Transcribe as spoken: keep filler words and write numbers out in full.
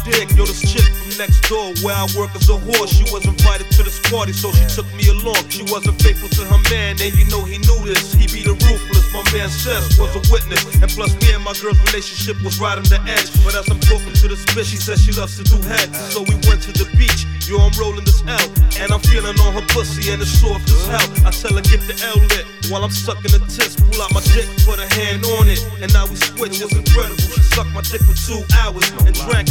dick. Yo, this chick from next door where I work as a horse, she was invited to this party, so she took me along. She wasn't faithful to her man, and you know he knew this. He be the ruthless, my man Seth was a witness. And plus me and my girl's relationship was right on the edge. But as I'm talking to this bitch, she says she loves to do head. So we went to the beach, yo, I'm rolling this L, and I'm feeling on her pussy and it's soft as hell. I tell her get the L lit while I'm sucking the tits. Pull out my dick, put a hand on it, and now we switch. It's incredible. She sucked my dick for two hours and drank